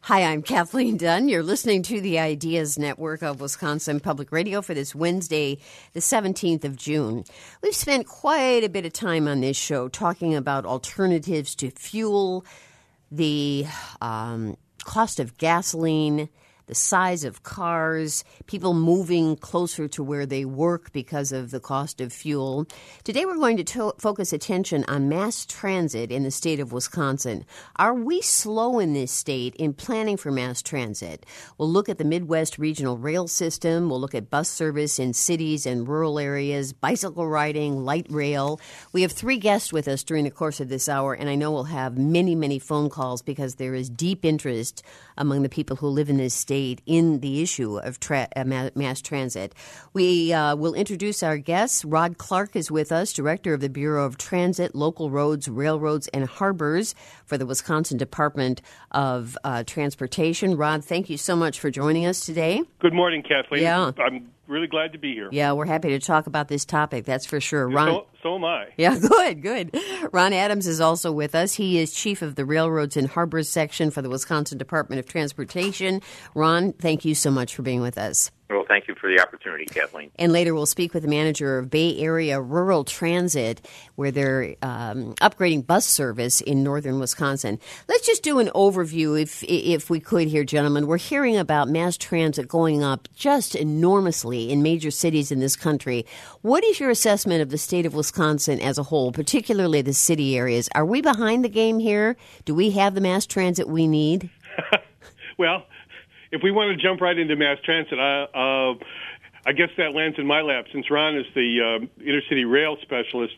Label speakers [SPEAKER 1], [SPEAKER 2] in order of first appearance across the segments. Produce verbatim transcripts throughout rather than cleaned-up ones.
[SPEAKER 1] Hi, I'm Kathleen Dunn. You're listening to the Ideas Network of Wisconsin Public Radio for this Wednesday, the seventeenth of June. We've spent quite a bit of time on this show talking about alternatives to fuel, the um, cost of gasoline, the size of cars, people moving closer to where they work because of the cost of fuel. Today we're going to, to focus attention on mass transit in the state of Wisconsin. Are we slow in this state in planning for mass transit? We'll look at the Midwest Regional Rail System. We'll look at bus service in cities and rural areas, bicycle riding, light rail. We have three guests with us during the course of this hour, and I know we'll have many, many phone calls because there is deep interest among the people who live in this state in the issue of tra- uh, mass transit. We uh, will introduce our guests. Rod Clark is with us, Director of the Bureau of Transit, Local Roads, Railroads, and Harbors for the Wisconsin Department of uh, Transportation. Rod, thank you so much for joining us today.
[SPEAKER 2] Good morning, Kathleen.
[SPEAKER 1] Yeah.
[SPEAKER 2] I'm really glad to be here.
[SPEAKER 1] Yeah, we're happy to talk about this topic, that's for sure. Ron,
[SPEAKER 2] so, so am I.
[SPEAKER 1] Yeah, good, good. Ron Adams is also with us. He is Chief of the Railroads and Harbors section for the Wisconsin Department of Transportation. Ron, thank you so much for being with us.
[SPEAKER 3] Well, thank you for the opportunity, Kathleen.
[SPEAKER 1] And later we'll speak with the manager of Bay Area Rural Transit, where they're um, upgrading bus service in northern Wisconsin. Let's just do an overview, if if we could here, gentlemen. We're hearing about mass transit going up just enormously in major cities in this country. What is your assessment of the state of Wisconsin as a whole, particularly the city areas? Are we behind the game here? Do we have the mass transit we need?
[SPEAKER 2] Well, if we want to jump right into mass transit, I, uh, I guess that lands in my lap. Since Ron is the uh, intercity rail specialist,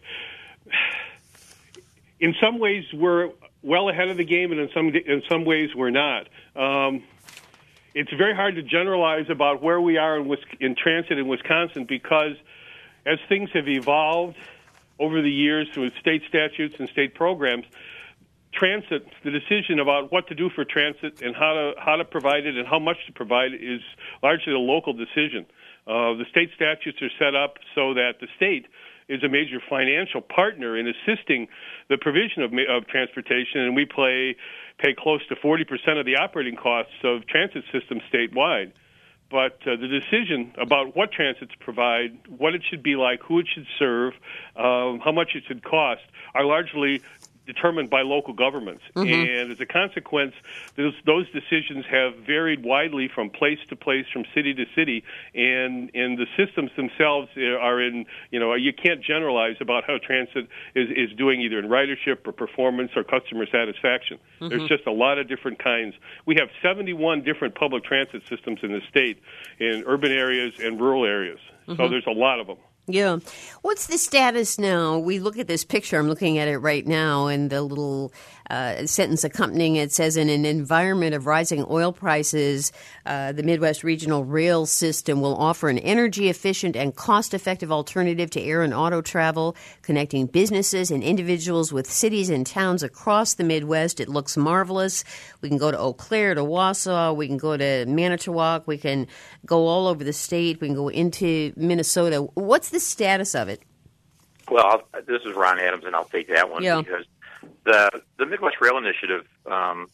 [SPEAKER 2] in some ways we're well ahead of the game, and in some in some ways we're not. Um, it's very hard to generalize about where we are in, in transit in Wisconsin because as things have evolved over the years with state statutes and state programs, transit, the decision about what to do for transit and how to how to provide it and how much to provide it is largely a local decision. Uh, the state statutes are set up so that the state is a major financial partner in assisting the provision of, of transportation, and we play, pay close to forty percent of the operating costs of transit systems statewide. But uh, the decision about what transit to provide, what it should be like, who it should serve, um, how much it should cost, are largely determined by local governments. Mm-hmm. And as a consequence, those, those decisions have varied widely from place to place, from city to city, and, and the systems themselves are in, you know, you can't generalize about how transit is, is doing either in ridership or performance or customer satisfaction. Mm-hmm. There's just a lot of different kinds. We have seventy-one different public transit systems in the state, in urban areas and rural areas. Mm-hmm. So there's a lot of them.
[SPEAKER 1] Yeah. What's the status now? We look at this picture. I'm looking at it right now, and the little uh, sentence accompanying it says, in an environment of rising oil prices, uh, the Midwest Regional Rail System will offer an energy-efficient and cost-effective alternative to air and auto travel, connecting businesses and individuals with cities and towns across the Midwest. It looks marvelous. We can go to Eau Claire, to Wausau. We can go to Manitowoc. We can go all over the state. We can go into Minnesota. What's the status of it?
[SPEAKER 3] Well, I'll, this is Ron Adams, and I'll take that one
[SPEAKER 1] yeah.
[SPEAKER 3] because the the Midwest Rail Initiative um,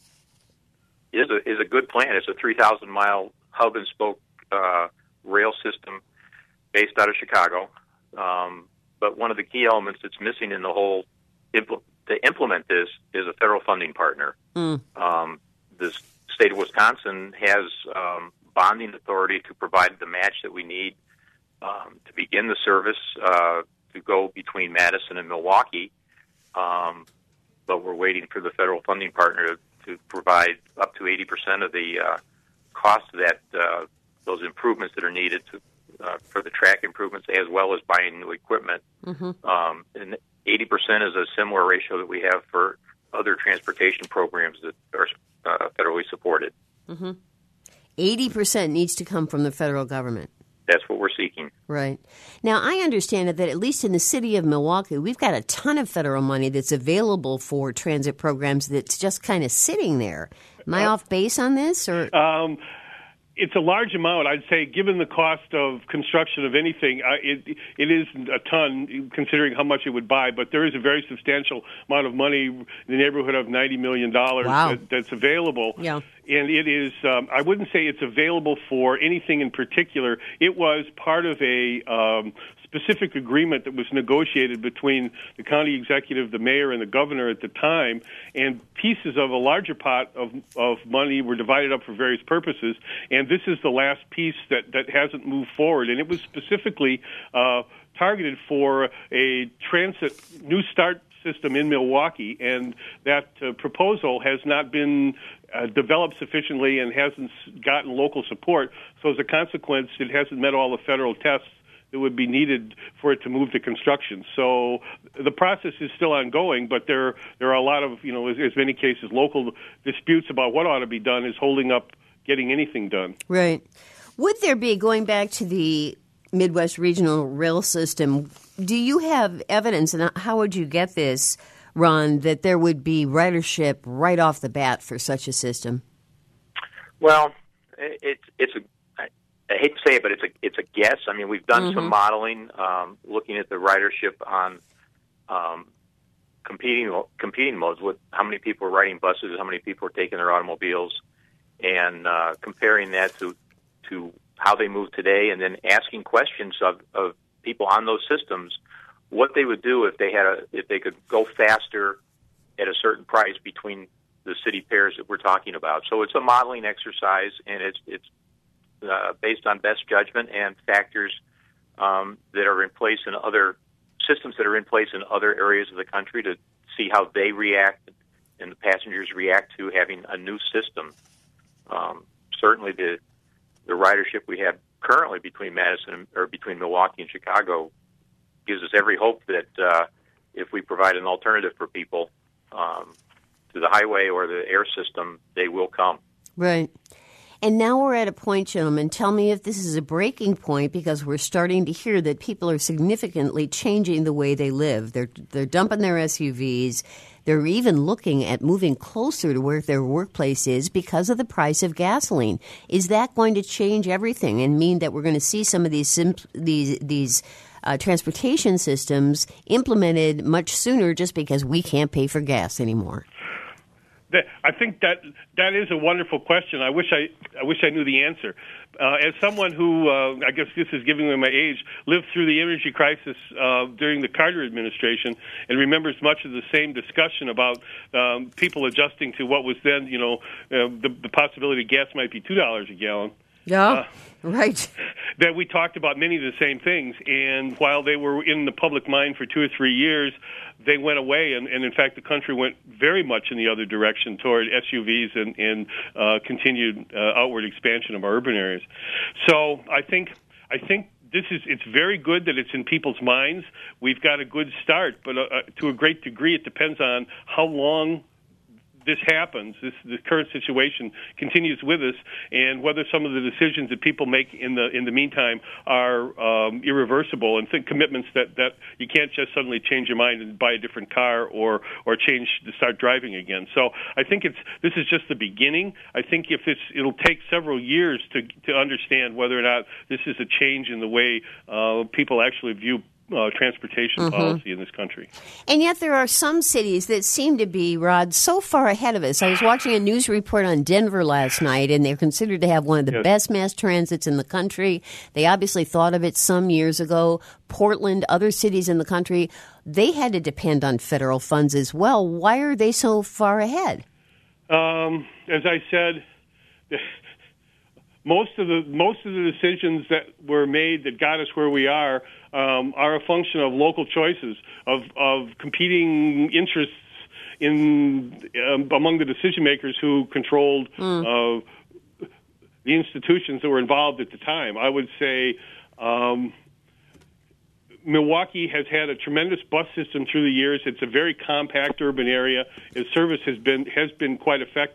[SPEAKER 3] is a is a good plan. It's a three thousand mile hub and spoke uh, rail system based out of Chicago. Um, but one of the key elements that's missing in the whole impl- to implement this is a federal funding partner. Mm. Um, the state of Wisconsin has um, bonding authority to provide the match that we need Um, to begin the service uh, to go between Madison and Milwaukee, um, but we're waiting for the federal funding partner to, to provide up to eighty percent of the uh, cost of that, uh, those improvements that are needed to, uh, for the track improvements, as well as buying new equipment. Mm-hmm. Um, and eighty percent is a similar ratio that we have for other transportation programs that are uh, federally supported.
[SPEAKER 1] Mm-hmm. eighty percent needs to come from the federal government.
[SPEAKER 3] That's what we're seeking.
[SPEAKER 1] Right. Now, I understand that at least in the city of Milwaukee, we've got a ton of federal money that's available for transit programs that's just kind of sitting there. Am I uh, off base on this? Or
[SPEAKER 2] um, It's a large amount, I'd say, given the cost of construction of anything. Uh, it it is a ton, considering how much it would buy, but there is a very substantial amount of money in the neighborhood of ninety million dollars
[SPEAKER 1] wow.
[SPEAKER 2] that, that's available.
[SPEAKER 1] Yeah.
[SPEAKER 2] And it is, um, I wouldn't say it's available for anything in particular. It was part of a um, specific agreement that was negotiated between the county executive, the mayor, and the governor at the time, and pieces of a larger pot of, of money were divided up for various purposes, and this is the last piece that, that hasn't moved forward, and it was specifically uh, targeted for a transit New Start system in Milwaukee, and that uh, proposal has not been uh, developed sufficiently and hasn't gotten local support, so as a consequence, it hasn't met all the federal tests that would be needed for it to move to construction. So the process is still ongoing, but there there are a lot of, you know, as, as many cases, local disputes about what ought to be done is holding up getting anything done.
[SPEAKER 1] Right. Would there be, going back to the Midwest Regional Rail System, do you have evidence, and how would you get this, Ron, that there would be ridership right off the bat for such a system?
[SPEAKER 3] Well, it's it's a I hate to say it, but it's a it's a guess. I mean, we've done mm-hmm. some modeling, um, looking at the ridership on um, competing competing modes with how many people are riding buses, how many people are taking their automobiles, and uh, comparing that to to how they move today, and then asking questions of, of people on those systems, what they would do if they had a if they could go faster at a certain price between the city pairs that we're talking about. So it's a modeling exercise, and it's it's. Uh, based on best judgment and factors um, that are in place in other systems that are in place in other areas of the country to see how they react and the passengers react to having a new system. Um, certainly, the the ridership we have currently between Madison or between Milwaukee and Chicago gives us every hope that uh, if we provide an alternative for people um, to the highway or the air system, they will come.
[SPEAKER 1] Right. And now we're at a point, gentlemen, tell me if this is a breaking point, because we're starting to hear that people are significantly changing the way they live. They're they're dumping their S U Vs. They're even looking at moving closer to where their workplace is because of the price of gasoline. Is that going to change everything and mean that we're going to see some of these sim- these these uh, transportation systems implemented much sooner just because we can't pay for gas anymore?
[SPEAKER 2] I think that that is a wonderful question. I wish I I wish I knew the answer. Uh, as someone who, uh, I guess this is giving me my age, lived through the energy crisis uh, during the Carter administration and remembers much of the same discussion about um, people adjusting to what was then, you know, uh, the, the possibility gas might be two dollars a gallon.
[SPEAKER 1] Yeah,
[SPEAKER 2] uh,
[SPEAKER 1] right.
[SPEAKER 2] That we talked about many of the same things, and while they were in the public mind for two or three years, they went away, and, and in fact, the country went very much in the other direction toward S U Vs and, and uh, continued uh, outward expansion of our urban areas. So I think I think this is it's very good that it's in people's minds. We've got a good start, but uh, to a great degree, it depends on how long this happens, this, this current situation continues with us, and whether some of the decisions that people make in the in the meantime are um, irreversible, and think commitments that, that you can't just suddenly change your mind and buy a different car or or change to start driving again. So I think it's this is just the beginning. I think if it's it'll take several years to to understand whether or not this is a change in the way uh, people actually view Uh, transportation mm-hmm. policy in this country.
[SPEAKER 1] And yet there are some cities that seem to be, Rod, so far ahead of us. I was watching a news report on Denver last night, and they're considered to have one of the yes. best mass transits in the country. They obviously thought of it some years ago. Portland, other cities in the country, they had to depend on federal funds as well. Why are they so far ahead?
[SPEAKER 2] Um, as I said, most of the most of the decisions that were made that got us where we are um, are a function of local choices, of of competing interests in um, among the decision makers who controlled mm. uh, the institutions that were involved at the time. I would say um, Milwaukee has had a tremendous bus system through the years. It's a very compact urban area. Its service has been has been quite effective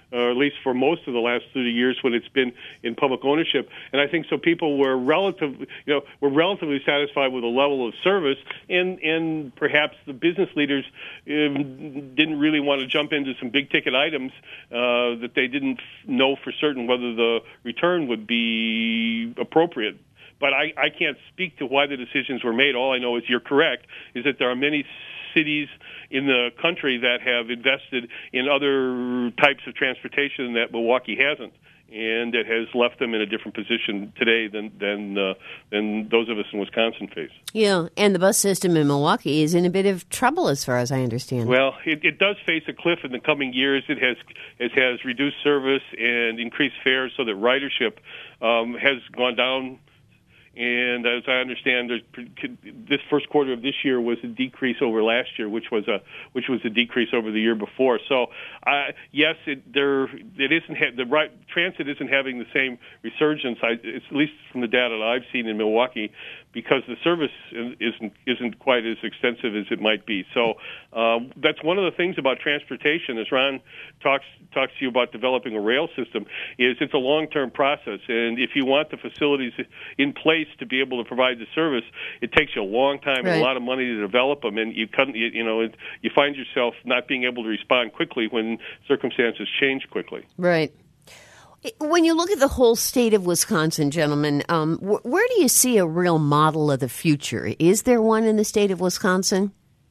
[SPEAKER 2] or at least for most of the last thirty years when it's been in public ownership. And I think so people were relatively, you know, were relatively satisfied with the level of service, and, and perhaps the business leaders um, didn't really want to jump into some big-ticket items uh, that they didn't know for certain whether the return would be appropriate. But I, I can't speak to why the decisions were made. All I know is you're correct, is that there are many cities in the country that have invested in other types of transportation that Milwaukee hasn't, and it has left them in a different position today than than uh, than those of us in Wisconsin face.
[SPEAKER 1] Yeah, and the bus system in Milwaukee is in a bit of trouble, as far as I understand.
[SPEAKER 2] Well, it, it does face a cliff in the coming years. It has it has reduced service and increased fares, so that ridership um, has gone down. And as I understand, there's, this first quarter of this year was a decrease over last year, which was a which was a decrease over the year before. So, uh, yes, it there it isn't ha- the right transit isn't having the same resurgence. I, it's, at least from the data that I've seen in Milwaukee, because the service isn't isn't quite as extensive as it might be. So um, that's one of the things about transportation. As Ron talks talks to you about developing a rail system, is it's a long-term process, and if you want the facilities in place to be able to provide the service, it takes you a long time
[SPEAKER 1] right.
[SPEAKER 2] and a lot of money to develop them, and you couldn't, you, you know, it, you find yourself not being able to respond quickly when circumstances change quickly.
[SPEAKER 1] Right. When you look at the whole state of Wisconsin, gentlemen, um, wh- where do you see a real model of the future? Is there one in the state of Wisconsin?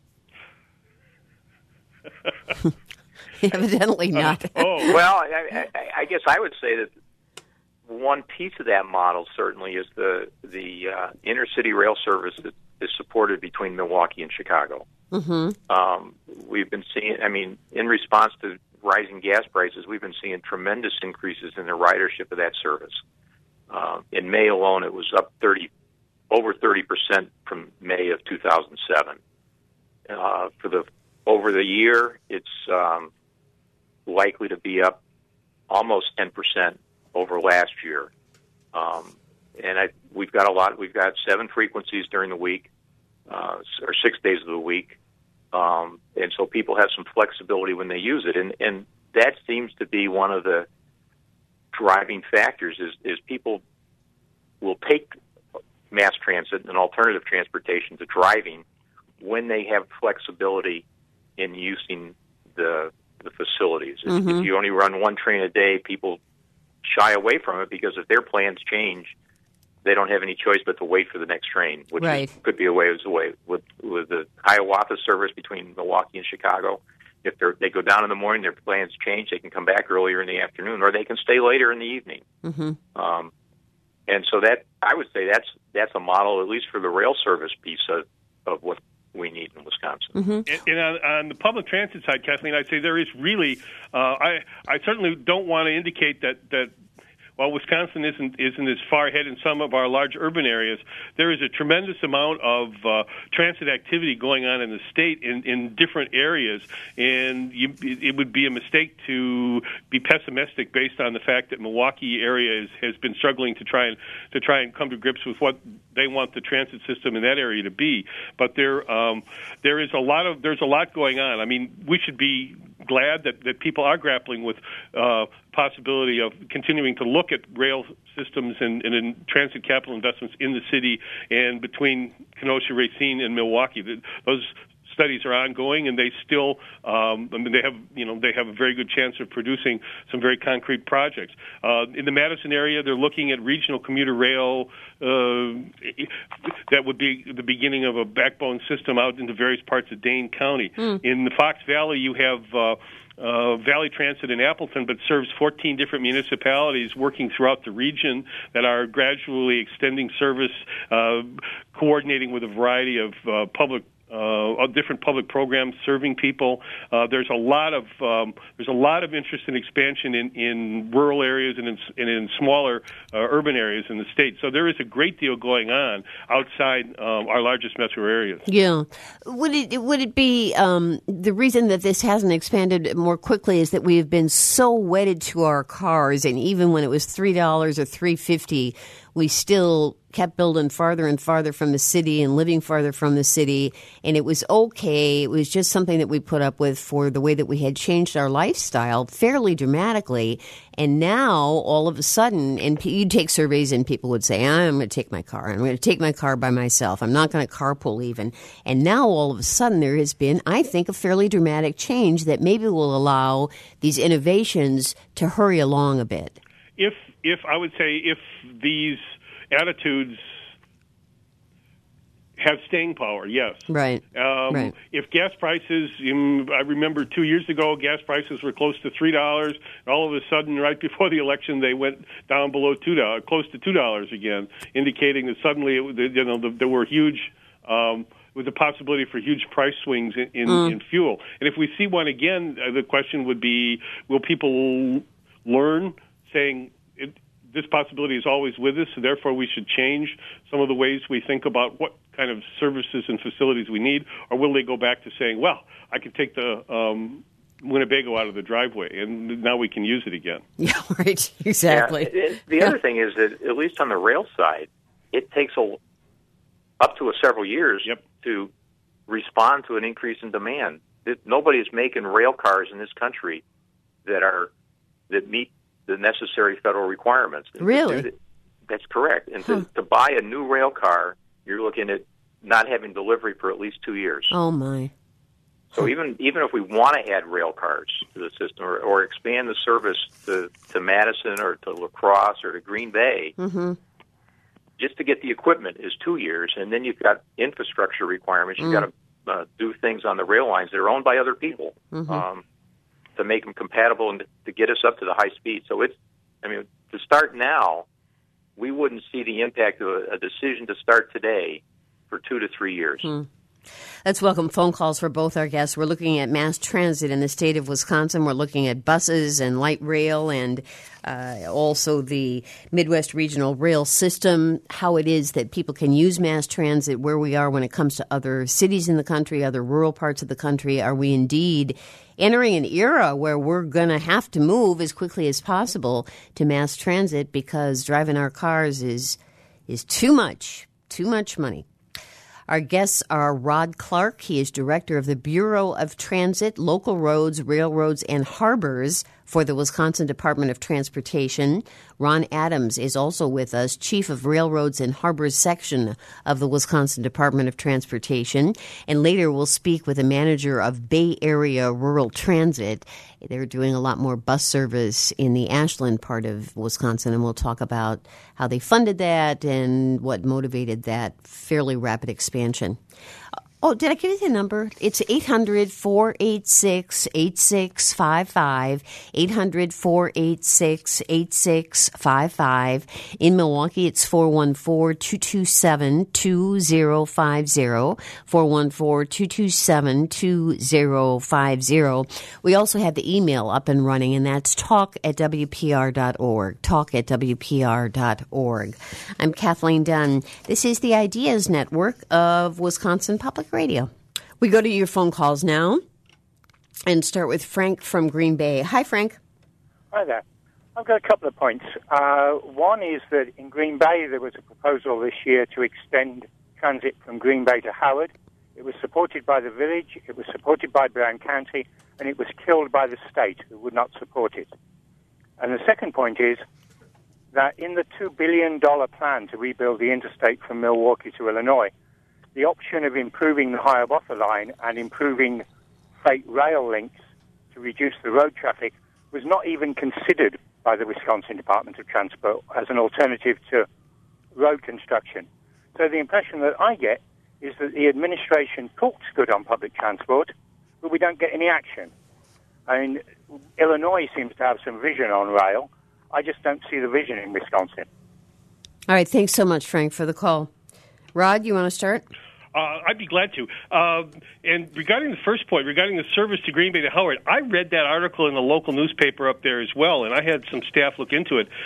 [SPEAKER 1] Evidently not.
[SPEAKER 2] Uh, oh,
[SPEAKER 3] well, I, I, I guess I would say that one piece of that model certainly is the the uh, intercity rail service that is supported between Milwaukee and Chicago.
[SPEAKER 1] Mm-hmm.
[SPEAKER 3] Um, we've been seeing, I mean, in response to rising gas prices, we've been seeing tremendous increases in the ridership of that service. Uh, in May alone, it was up thirty, over thirty percent from May of two thousand seven. Uh, for the over the year, it's um, likely to be up almost ten percent over last year. Um, and I, we've got a lot. We've got seven frequencies during the week, uh, or six days of the week. Um, and so people have some flexibility when they use it. And, and that seems to be one of the driving factors is, is people will take mass transit and alternative transportation to driving when they have flexibility in using the the facilities. Mm-hmm. If you only run one train a day, people shy away from it because if their plans change, they don't have any choice but to wait for the next train, which
[SPEAKER 1] right.
[SPEAKER 3] is, could be a ways away. With with the Hiawatha service between Milwaukee and Chicago, if they they go down in the morning, their plans change, they can come back earlier in the afternoon, or they can stay later in the evening.
[SPEAKER 1] Mm-hmm.
[SPEAKER 3] Um, and so that I would say that's that's a model, at least for the rail service piece of, of what we need in Wisconsin.
[SPEAKER 1] Mm-hmm.
[SPEAKER 2] And, and on, on the public transit side, Kathleen, I'd say there is really, uh, I I certainly don't want to indicate that that. While Wisconsin isn't isn't as far ahead in some of our large urban areas, there is a tremendous amount of uh, transit activity going on in the state in, in different areas, and you, it would be a mistake to be pessimistic based on the fact that Milwaukee area is, has been struggling to try and to try and come to grips with what they want the transit system in that area to be. But there um, there is a lot of there's a lot going on. I mean, we should be glad that, that people are grappling with uh, possibility of continuing to look at rail systems and, and in transit capital investments in the city and between Kenosha, Racine, and Milwaukee. Those studies are ongoing, and they still, um, I mean, they have, you know, they have a very good chance of producing some very concrete projects. Uh, in the Madison area, they're looking at regional commuter rail. Uh, that would be the beginning of a backbone system out into various parts of Dane County. Mm. In the Fox Valley, you have uh, uh, Valley Transit in Appleton, but serves fourteen different municipalities working throughout the region that are gradually extending service, uh, coordinating with a variety of uh, public Uh, different public programs serving people. Uh, there's a lot of um, there's a lot of interest in expansion in, in rural areas and in, and in smaller uh, urban areas in the state. So there is a great deal going on outside um, our largest metro areas.
[SPEAKER 1] Yeah, would it would it be um, the reason that this hasn't expanded more quickly is that we have been so wedded to our cars, and even when it was three dollars or three fifty. we still kept building farther and farther from the city and living farther from the city. And it was okay. It was just something that we put up with for the way that we had changed our lifestyle fairly dramatically. And now, all of a sudden, and you'd take surveys and people would say, I'm going to take my car. I'm going to take my car by myself. I'm not going to carpool even. And now, all of a sudden, there has been, I think, a fairly dramatic change that maybe will allow these innovations to hurry along a bit.
[SPEAKER 2] If, if I would say, if these attitudes have staying power, yes.
[SPEAKER 1] Right.
[SPEAKER 2] Um,
[SPEAKER 1] right.
[SPEAKER 2] If gas prices, um, I remember two years ago, gas prices were close to three dollars. And all of a sudden, right before the election, they went down below two dollars, close to two dollars again, indicating that suddenly, it, you know, there were huge, um, with the possibility for huge price swings in, in, mm. in fuel. And if we see one again, uh, the question would be, will people learn, saying, it, this possibility is always with us, so therefore we should change some of the ways we think about what kind of services and facilities we need, or will they go back to saying, well, I can take the um, Winnebago out of the driveway, and now we can use it again?
[SPEAKER 1] Yeah, right, exactly.
[SPEAKER 3] Yeah, it, the yeah. other thing is that, at least on the rail side, it takes a, up to a several years
[SPEAKER 2] yep.
[SPEAKER 3] to respond to an increase in demand. It, nobody is making rail cars in this country that are that meet the necessary federal requirements.
[SPEAKER 1] Really?
[SPEAKER 3] That's correct. And
[SPEAKER 1] huh.
[SPEAKER 3] to, to buy a new rail car, you're looking at not having delivery for at least two years.
[SPEAKER 1] Oh, my.
[SPEAKER 3] So huh. even even if we want to add rail cars to the system or, or expand the service to, to Madison or to La Crosse or to Green Bay,
[SPEAKER 1] mm-hmm.
[SPEAKER 3] just to get the equipment is two years. And then you've got infrastructure requirements. You've
[SPEAKER 1] mm.
[SPEAKER 3] got to uh, do things on the rail lines that are owned by other people.
[SPEAKER 1] Mm-hmm.
[SPEAKER 3] Um, to make them compatible and to get us up to the high speed. So it's, I mean, to start now, we wouldn't see the impact of a, a decision to start today for two to three years.
[SPEAKER 1] Hmm. Let's welcome phone calls for both our guests. We're looking at mass transit in the state of Wisconsin. We're looking at buses and light rail and uh, also the Midwest Regional Rail System, how it is that people can use mass transit, where we are when it comes to other cities in the country, other rural parts of the country. Are we indeed entering an era where we're going to have to move as quickly as possible to mass transit because driving our cars is is too much, too much money? Our guests are Rod Clark. He is director of the Bureau of Transit, Local Roads, Railroads, and Harbors for the Wisconsin Department of Transportation. Ron Adams is also with us, chief of Railroads and Harbors section of the Wisconsin Department of Transportation. And later we'll speak with a manager of Bay Area Rural Transit. They're doing a lot more bus service in the Ashland part of Wisconsin, and we'll talk about how they funded that and what motivated that fairly rapid expansion. Oh, did I give you the number? It's eight hundred, four eight six, eight six five five, eight hundred, four eight six, eight six five five. In Milwaukee, it's four one four, two two seven, two zero five zero, four one four, two two seven, two zero five zero. We also have the email up and running, and that's talk at w p r dot org, talk at w p r dot org. I'm Kathleen Dunn. This is the Ideas Network of Wisconsin Public Radio. We go to your phone calls now and start with Frank from Green Bay. Hi, Frank.
[SPEAKER 4] Hi there. I've got a couple of points. Uh, one is that in Green Bay there was a proposal this year to extend transit from Green Bay to Howard. It was supported by the village, it was supported by Brown County, and it was killed by the state, who would not support it. And the second point is that in the two billion dollars plan to rebuild the interstate from Milwaukee to Illinois, the option of improving the Hiawatha line and improving freight rail links to reduce the road traffic was not even considered by the Wisconsin Department of Transport as an alternative to road construction. So the impression that I get is that the administration talks good on public transport, but we don't get any action. I mean, Illinois seems to have some vision on rail. I just don't see the vision in Wisconsin.
[SPEAKER 1] All right, thanks so much, Frank, for the call. Rod, you want to start?
[SPEAKER 2] Uh, I'd be glad to. Uh, and regarding the first point, regarding the service to Green Bay to Howard, I read that article in the local newspaper up there as well, and I had some staff look into it.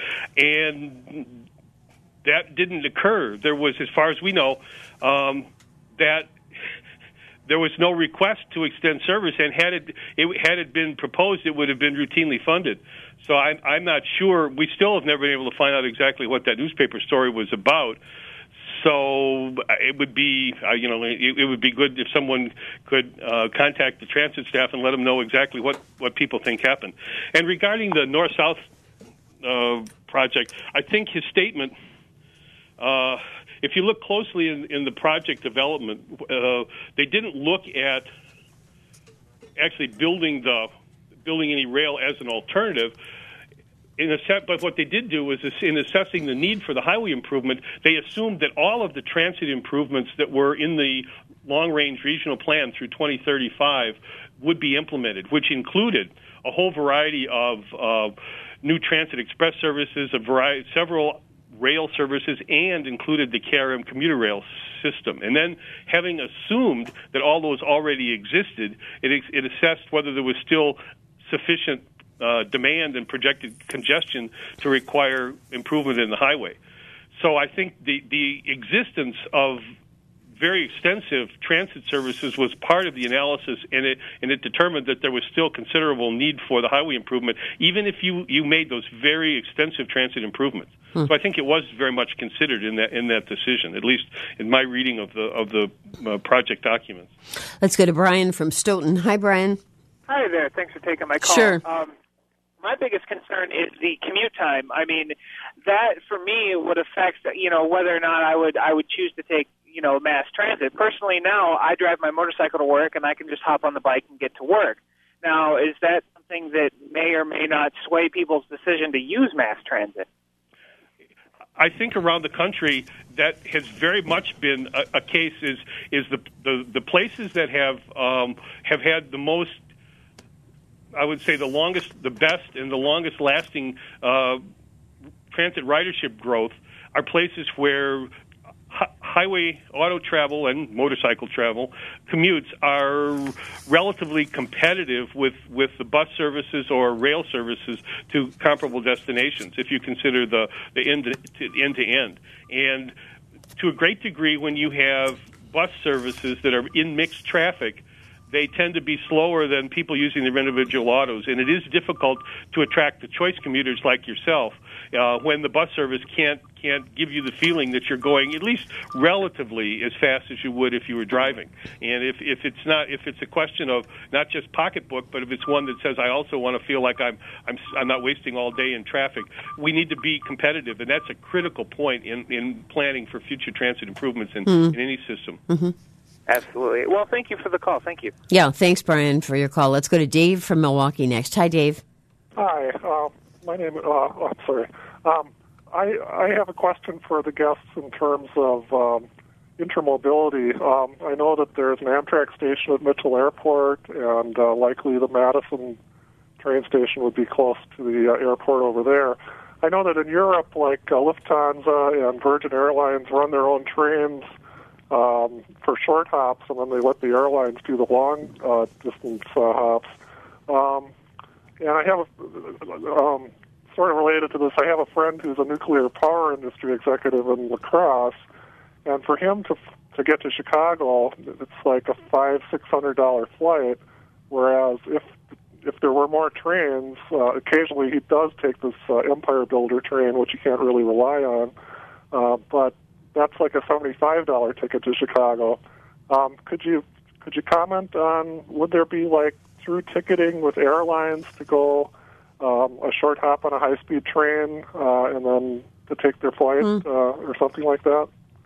[SPEAKER 2] And that didn't occur. There was, as far as we know, um, that there was no request to extend service, and had it, it had it been proposed, it would have been routinely funded. So I'm, I'm not sure. We still have never been able to find out exactly what that newspaper story was about. So it would be, uh, you know, it, it would be good if someone could uh, contact the transit staff and let them know exactly what, what people think happened. And regarding the north-south uh, project, I think his statement, uh, if you look closely in, in the project development, uh, they didn't look at actually building the building any rail as an alternative. In a set, but what they did do was, in assessing the need for the highway improvement, they assumed that all of the transit improvements that were in the long-range regional plan through twenty thirty-five would be implemented, which included a whole variety of uh, new transit express services, a variety, several rail services, and included the K R M commuter rail system. And then, having assumed that all those already existed, it, it assessed whether there was still sufficient Uh, demand and projected congestion to require improvement in the highway. So I think the, the existence of very extensive transit services was part of the analysis, and it and it determined that there was still considerable need for the highway improvement, even if you, you made those very extensive transit improvements. Hmm. So I think it was very much considered in that in that decision, at least in my reading of the of the uh, project documents.
[SPEAKER 1] Let's go to Brian from Stoughton. Hi, Brian.
[SPEAKER 5] Hi there. Thanks for taking my call.
[SPEAKER 1] Sure.
[SPEAKER 5] Um, My biggest concern is the commute time. I mean, that for me would affect, you know, whether or not I would I would choose to take, you know, mass transit. Personally, now I drive my motorcycle to work, and I can just hop on the bike and get to work. Now, is that something that may or may not sway people's decision to use mass transit?
[SPEAKER 2] I think around the country that has very much been a, a case. Is is the, the the places that have um, have had the most, I would say, the longest, the best, and the longest-lasting uh, transit ridership growth are places where hi- highway auto travel and motorcycle travel commutes are relatively competitive with, with the bus services or rail services to comparable destinations, if you consider the, the end to end to end. And to a great degree, when you have bus services that are in mixed traffic, they tend to be slower than people using their individual autos, and it is difficult to attract the choice commuters like yourself uh, when the bus service can't can't give you the feeling that you're going at least relatively as fast as you would if you were driving. And if, if it's not if it's a question of not just pocketbook, but if it's one that says I also want to feel like I'm I'm I'm not wasting all day in traffic, we need to be competitive, and that's a critical point in, in planning for future transit improvements in, mm-hmm. in any system.
[SPEAKER 1] Mm-hmm.
[SPEAKER 5] Absolutely. Well, thank you for the call. Thank you.
[SPEAKER 1] Yeah, thanks, Brian, for your call. Let's go to Dave from Milwaukee next. Hi, Dave.
[SPEAKER 6] Hi. Uh, my name is, uh, oh, I'm sorry. Um, I, I have a question for the guests in terms of um, intermobility. Um, I know that there's an Amtrak station at Mitchell Airport, and uh, likely the Madison train station would be close to the uh, airport over there. I know that in Europe, like uh, Lufthansa and Virgin Airlines run their own trains Um, for short hops, and then they let the airlines do the long uh, distance uh, hops. Um, and I have, a, um, sort of related to this, I have a friend who's a nuclear power industry executive in La Crosse, and for him to to get to Chicago, it's like a five six hundred dollar flight. Whereas if if there were more trains, uh, occasionally he does take this uh, Empire Builder train, which you can't really rely on, uh, but that's like a seventy-five dollar ticket to Chicago. Um, could you could you comment on, would there be like through ticketing with airlines to go um, a short hop on a high-speed train uh, and then to take their flight mm. uh, or something like that?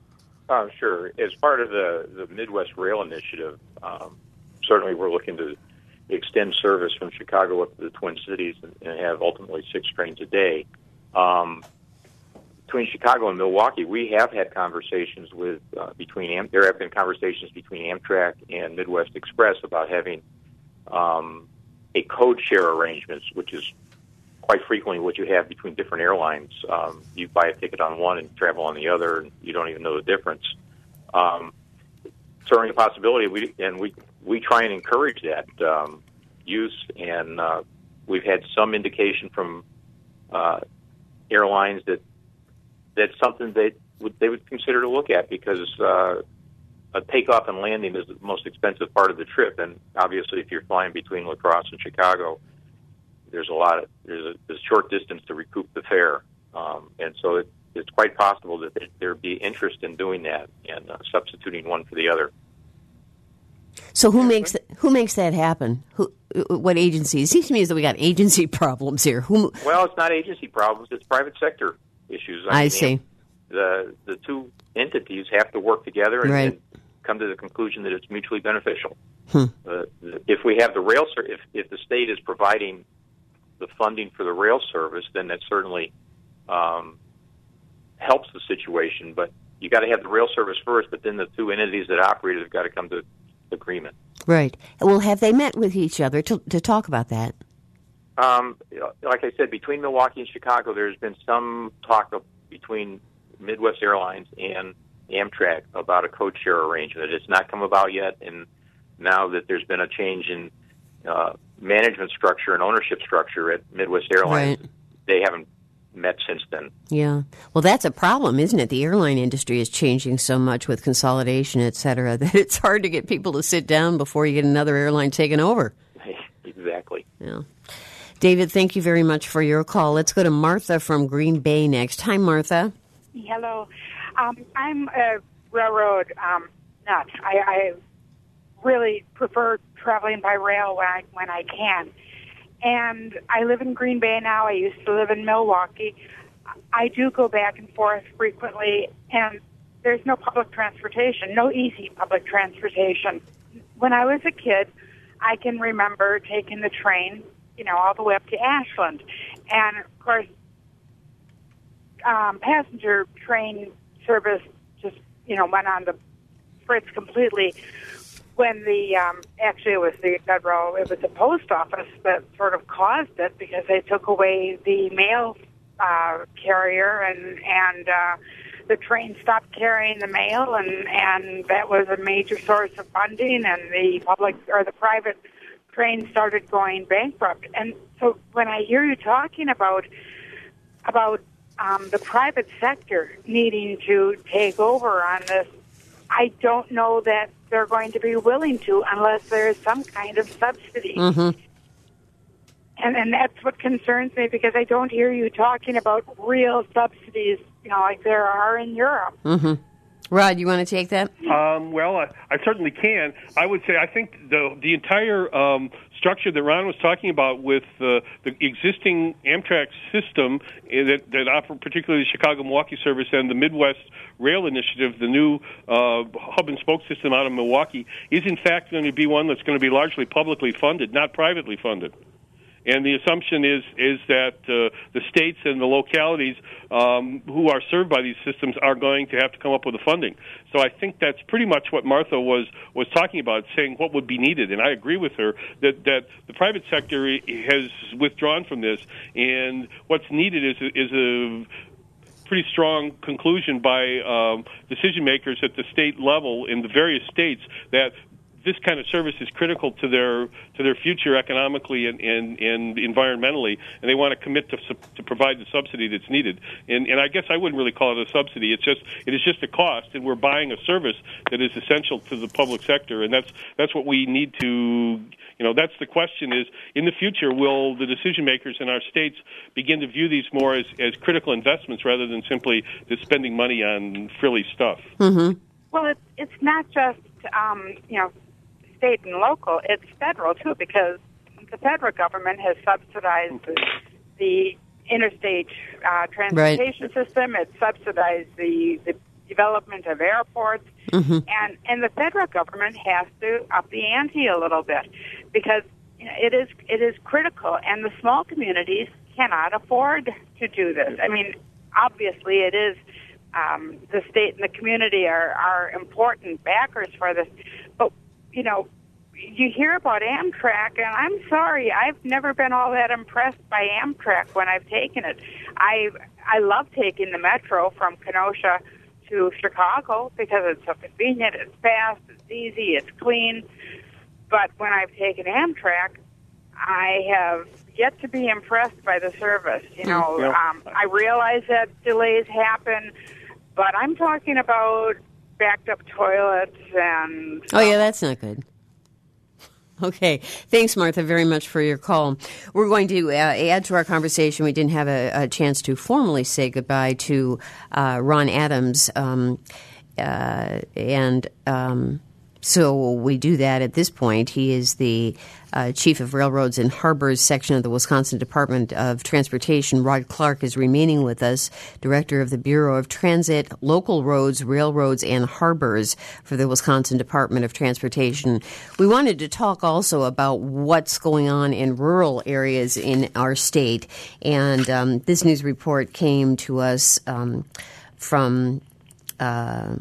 [SPEAKER 3] Uh, sure. As part of the, the Midwest Rail Initiative, um, certainly we're looking to extend service from Chicago up to the Twin Cities and, and have ultimately six trains a day. Um, Between Chicago and Milwaukee, we have had conversations with uh, between Am- there have been conversations between Amtrak and Midwest Express about having um, a code share arrangements, which is quite frequently what you have between different airlines. Um, you buy a ticket on one and travel on the other, and you don't even know the difference. Um, certainly a possibility, we, and we we try and encourage that um, use, and uh, we've had some indication from uh, airlines that that's something they would they would consider to look at, because uh, a takeoff and landing is the most expensive part of the trip, and obviously if you're flying between La Crosse and Chicago, there's a lot of there's a, there's a short distance to recoup the fare, um, and so it, it's quite possible that there'd be interest in doing that and uh, substituting one for the other.
[SPEAKER 1] So who makes who makes that happen? Who, what agencies? It seems to me as though we got agency problems here. Who?
[SPEAKER 3] Well, it's not agency problems; it's private sector issues. I,
[SPEAKER 1] I
[SPEAKER 3] mean,
[SPEAKER 1] see.
[SPEAKER 3] The the two entities have to work together and,
[SPEAKER 1] right.
[SPEAKER 3] and come to the conclusion that it's mutually beneficial.
[SPEAKER 1] Hmm.
[SPEAKER 3] Uh, if we have the rail, ser- if if the state is providing the funding for the rail service, then that certainly um, helps the situation. But you got to have the rail service first. But then the two entities that operate it have got to come to agreement.
[SPEAKER 1] Right. Well, have they met with each other to to talk about that?
[SPEAKER 3] Um, like I said, between Milwaukee and Chicago, there's been some talk of, between Midwest Airlines and Amtrak about a code share arrangement. It's not come about yet, and now that there's been a change in uh, management structure and ownership structure at Midwest Airlines,
[SPEAKER 1] right.
[SPEAKER 3] they haven't met since then.
[SPEAKER 1] Yeah. Well, that's a problem, isn't it? The airline industry is changing so much with consolidation, et cetera, that it's hard to get people to sit down before you get another airline taken over.
[SPEAKER 3] Exactly.
[SPEAKER 1] Yeah. David, thank you very much for your call. Let's go to Martha from Green Bay next. Hi, Martha.
[SPEAKER 7] Hello. Um, I'm a railroad um, nut. I, I really prefer traveling by rail when I, when I can. And I live in Green Bay now. I used to live in Milwaukee. I do go back and forth frequently, and there's no public transportation, no easy public transportation. When I was a kid, I can remember taking the train, you know, all the way up to Ashland. And, of course, um, passenger train service just, you know, went on the fritz completely when the, um, actually it was the federal, it was the post office that sort of caused it because they took away the mail uh, carrier and, and uh, the train stopped carrying the mail, and, and that was a major source of funding, and the public or the private train started going bankrupt. And so when I hear you talking about about um, the private sector needing to take over on this, I don't know that they're going to be willing to unless there is some kind of subsidy.
[SPEAKER 1] Mm-hmm.
[SPEAKER 7] And and that's what concerns me because I don't hear you talking about real subsidies, you know, like there are in Europe.
[SPEAKER 1] Mm-hmm. Rod, you want to take that?
[SPEAKER 2] Um, well, I, I certainly can. I would say I think the the entire um, structure that Ron was talking about with uh, the existing Amtrak system that, that offer particularly the Chicago-Milwaukee service and the Midwest Rail Initiative, the new uh, hub and spoke system out of Milwaukee, is in fact going to be one that's going to be largely publicly funded, not privately funded. And the assumption is is that uh, the states and the localities um, who are served by these systems are going to have to come up with the funding. So I think that's pretty much what Martha was, was talking about, saying what would be needed. And I agree with her that, that the private sector has withdrawn from this, and what's needed is is a pretty strong conclusion by um, decision makers at the state level in the various states that this kind of service is critical to their to their future economically and, and, and environmentally, and they want to commit to to provide the subsidy that's needed. And, and I guess I wouldn't really call it a subsidy. It's just it is just a cost, and we're buying a service that is essential to the public sector, and that's that's what we need to. You know, that's the question: is in the future will the decision makers in our states begin to view these more as, as critical investments rather than simply just spending money on frilly stuff?
[SPEAKER 1] Mm-hmm.
[SPEAKER 7] Well, it's it's not just um, you know. state and local, it's federal too, because the federal government has subsidized the, the interstate uh, transportation right. system. It's subsidized the, the development of airports, mm-hmm. and and the federal government has to up the ante a little bit because you know, it is it is critical, and the small communities cannot afford to do this. I mean, obviously, it is. Um, the state and the community are, are important backers for this, but you know, you hear about Amtrak, and I'm sorry, I've never been all that impressed by Amtrak when I've taken it. I I love taking the Metro from Kenosha to Chicago because it's so convenient, it's fast, it's easy, it's clean. But when I've taken Amtrak, I have yet to be impressed by the service. You know,
[SPEAKER 2] yeah.
[SPEAKER 7] um, I realize that delays happen, but I'm talking about backed up toilets and...
[SPEAKER 1] Oh, yeah, that's not good. Okay. Thanks, Martha, very much for your call. We're going to uh, add to our conversation. We didn't have a, a chance to formally say goodbye to uh, Ron Adams, um, uh, and um, so we do that at this point. He is the uh, Chief of Railroads and Harbors section of the Wisconsin Department of Transportation. Rod Clark is remaining with us, Director of the Bureau of Transit, Local Roads, Railroads, and Harbors for the Wisconsin Department of Transportation. We wanted to talk also about what's going on in rural areas in our state, and um, this news report came to us um, from Uh,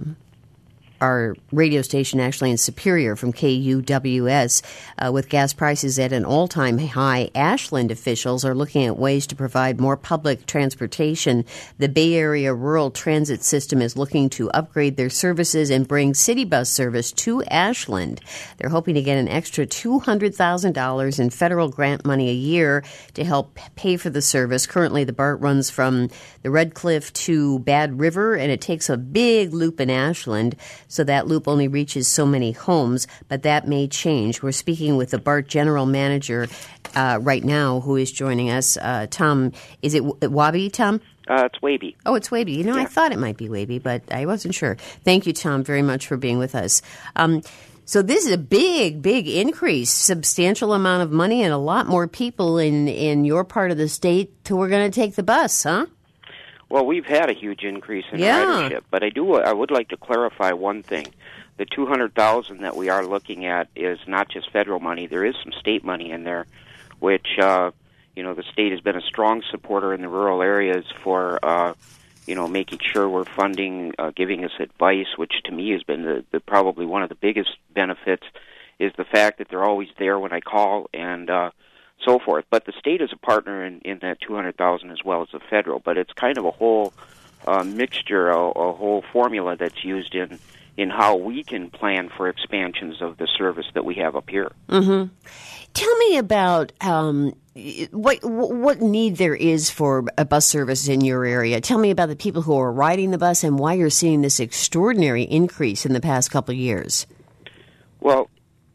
[SPEAKER 1] our radio station actually in Superior from K U W S. Uh, with gas prices at an all-time high, Ashland officials are looking at ways to provide more public transportation. The Bay Area Rural Transit System is looking to upgrade their services and bring city bus service to Ashland. They're hoping to get an extra two hundred thousand dollars in federal grant money a year to help pay for the service. Currently, the BART runs from the Red Cliff to Bad River, and it takes a big loop in Ashland. So that loop only reaches so many homes, but that may change. We're speaking with the BART general manager uh, right now, who is joining us. Uh, Tom, is it Wabi, Tom?
[SPEAKER 8] Uh, it's Waby.
[SPEAKER 1] Oh, it's Waby. You know,
[SPEAKER 8] yeah.
[SPEAKER 1] I thought it might be Waby, but I wasn't sure. Thank you, Tom, very much for being with us. Um, so this is a big, big increase, substantial amount of money, and a lot more people in, in your part of the state who are going to take the bus, huh?
[SPEAKER 8] Well, we've had a huge increase in
[SPEAKER 1] yeah.
[SPEAKER 8] ridership, but I do. I would like to clarify one thing: the two hundred thousand that we are looking at is not just federal money. There is some state money in there, which uh, you know the state has been a strong supporter in the rural areas for uh, you know making sure we're funding, uh, giving us advice, which to me has been the, the probably one of the biggest benefits is the fact that they're always there when I call and. Uh, so forth. But the state is a partner in, in that two hundred thousand as well as the federal. But it's kind of a whole uh, mixture, a, a whole formula that's used in, in how we can plan for expansions of the service that we have up here.
[SPEAKER 1] Mm-hmm. Tell me about um, what what need there is for a bus service in your area. Tell me about the people who are riding the bus and why you're seeing this extraordinary increase in the past couple of years.
[SPEAKER 8] Well,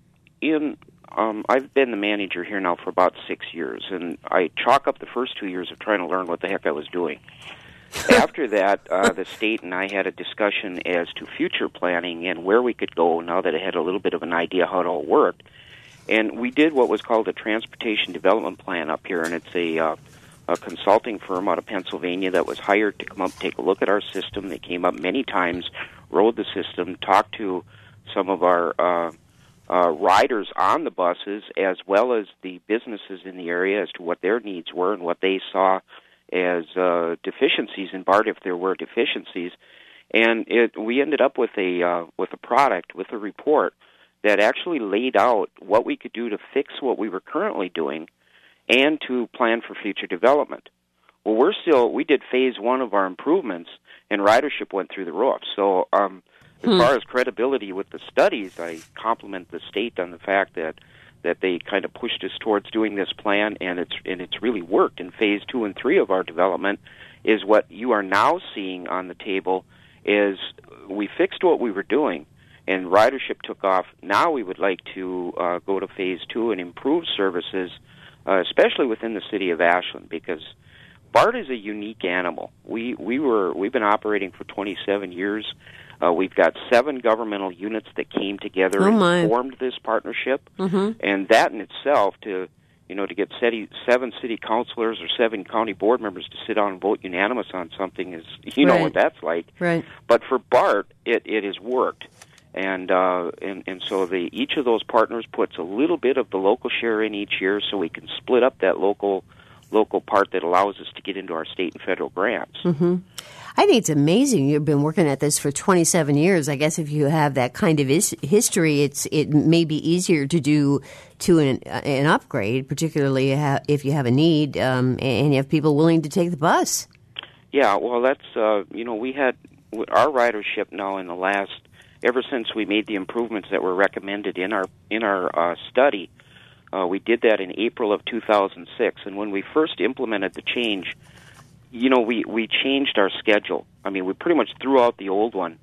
[SPEAKER 8] in Um, I've been the manager here now for about six years, and I chalk up the first two years of trying to learn what the heck I was doing. After that, uh, the state and I had a discussion as to future planning and where we could go now that I had a little bit of an idea how it all worked. And we did what was called a transportation development plan up here, and it's a, uh, a consulting firm out of Pennsylvania that was hired to come up and take a look at our system. They came up many times, rode the system, talked to some of our uh Uh, riders on the buses as well as the businesses in the area as to what their needs were and what they saw as uh, deficiencies in BART if there were deficiencies. And it, we ended up with a uh, with a product, with a report that actually laid out what we could do to fix what we were currently doing and to plan for future development. Well, we're still, we did phase one of our improvements and ridership went through the roof. So, um, As
[SPEAKER 1] hmm.
[SPEAKER 8] far as credibility with the studies, I compliment the state on the fact that, that they kind of pushed us towards doing this plan, and it's and it's really worked. In phase two and three of our development is what you are now seeing on the table is we fixed what we were doing, and ridership took off. Now we would like to uh, go to phase two and improve services, uh, especially within the city of Ashland, because BART is a unique animal. We we were we've been operating for twenty-seven years. Uh, we've got seven governmental units that came together
[SPEAKER 1] oh
[SPEAKER 8] and
[SPEAKER 1] my.
[SPEAKER 8] formed this partnership,
[SPEAKER 1] mm-hmm.
[SPEAKER 8] and that in itself, to you know, to get city, seven city councilors or seven county board members to sit down and vote unanimous on something is, you know
[SPEAKER 1] right.
[SPEAKER 8] what that's like.
[SPEAKER 1] Right.
[SPEAKER 8] But for BART, it, it has worked, and uh, and and so the each of those partners puts a little bit of the local share in each year, so we can split up that local local part that allows us to get into our state and federal grants.
[SPEAKER 1] Mm-hmm. I think it's amazing. You've been working at this for twenty-seven years. I guess if you have that kind of is- history, it's it may be easier to do to an, an upgrade, particularly if you have a need um, and you have people willing to take the bus.
[SPEAKER 8] Yeah, well, that's uh, you know we had our ridership now in the last ever since we made the improvements that were recommended in our in our uh, study. Uh, we did that in April of two thousand six, and when we first implemented the change, you know, we, we changed our schedule. I mean, we pretty much threw out the old one